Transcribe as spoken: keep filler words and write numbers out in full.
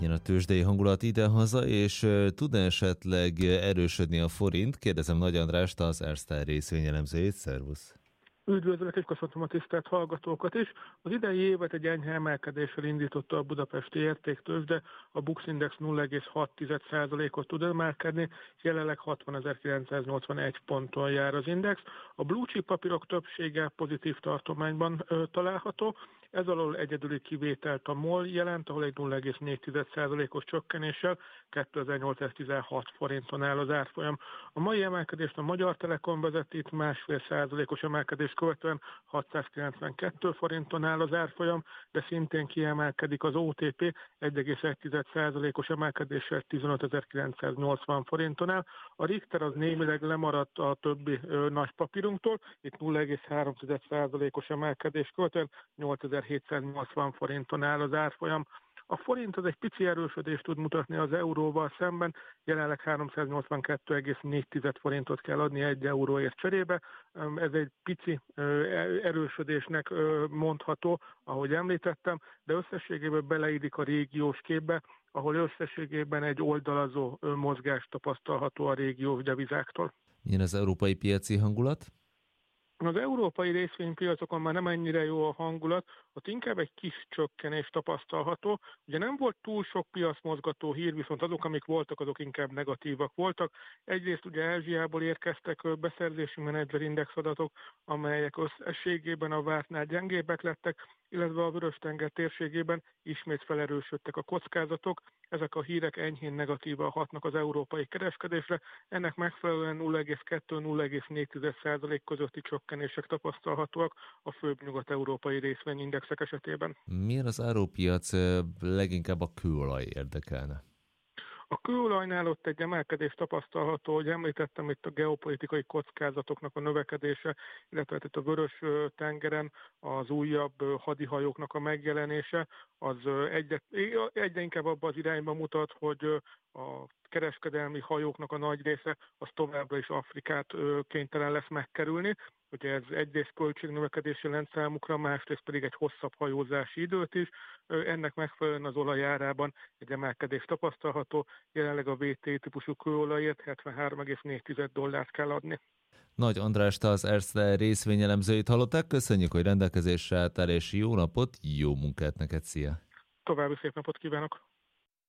Ilyen a tőzsdei hangulat idehaza, és uh, tud esetleg erősödni a forint? Kérdezem Nagy Andrást, az Erste részvényelemzőjét. Szervusz! Üdvözlök, és köszöntöm a tisztelt hallgatókat is. Az idei évet egy enyhe emelkedéssel indította a budapesti értéktőzsde, a Bux Index nulla egész hat százalékot tud emelkedni, jelenleg hatvanezer-kilencszáznyolcvanegy ponton jár az index. A blue chip papírok többsége pozitív tartományban ö, található, ez alól egyedüli kivételt a MOL jelent, ahol egy nulla egész négy százalékos csökkenéssel kétezer-nyolcszáztizenhat forinton áll az árfolyam. A mai emelkedést a Magyar Telekom vezeti, itt másfél százalékos emelkedést követően hatszázkilencvenkettő forinton áll az árfolyam, de szintén kiemelkedik az o té pé egy egész egy százalékos emelkedéssel tizenötezer-kilencszáznyolcvan forinton áll. A Richter az némileg lemaradt a többi ö, nagy papírunktól, itt nulla egész három százalékos emelkedést követően nyolcezer-hétszáznyolcvan forinton áll az árfolyam. A forint az egy pici erősödést tud mutatni az euróval szemben, jelenleg háromszáznyolcvankettő egész négy forintot kell adni egy euróért cserébe. Ez egy pici erősödésnek mondható, ahogy említettem, de összességében beleillik a régiós képbe, ahol összességében egy oldalazó mozgás tapasztalható a régiós devizáktól. Milyen az európai piaci hangulat? Az európai részvénypiacokon már nem ennyire jó a hangulat, ott inkább egy kis csökkenés tapasztalható. Ugye nem volt túl sok piacmozgató hír, viszont azok, amik voltak, azok inkább negatívak voltak. Egyrészt ugye Ázsiából érkeztek beszerzési menedzserindex adatok, amelyek összességében a vártnál gyengébbek lettek, illetve a Vörös-tenger térségében ismét felerősödtek a kockázatok. Ezek a hírek enyhén negatívan hatnak az európai kereskedésre, ennek megfelelően nulla egész kettő - nulla egész négy százalék közötti csökkenések tapasztalhatóak a főbb nyugat-európai részvényindexek esetében. Milyen az árupiac, leginkább a kőolaj érdekelne? A kőolajnál ott egy emelkedés tapasztalható, hogy említettem itt a geopolitikai kockázatoknak a növekedése, illetve itt a Vörös-tengeren az újabb hadihajóknak a megjelenése, az egyre, egyre inkább abba az irányba mutat, hogy a kereskedelmi hajóknak a nagy része az továbbra is Afrikát kénytelen lesz megkerülni. Ugye ez egyrészt költségnövekedés jelent számukra, másrészt pedig egy hosszabb hajózási időt is. Ennek megfelelően az olajárában egy emelkedés tapasztalható. Jelenleg a vé té típusú kőolajért hetvenhárom egész négy dollárt kell adni. Nagy Andrást, az Erste részvényelemzőit hallották. Köszönjük, hogy rendelkezésre álltál, és jó napot, jó munkát neked, szia! További szép napot kívánok!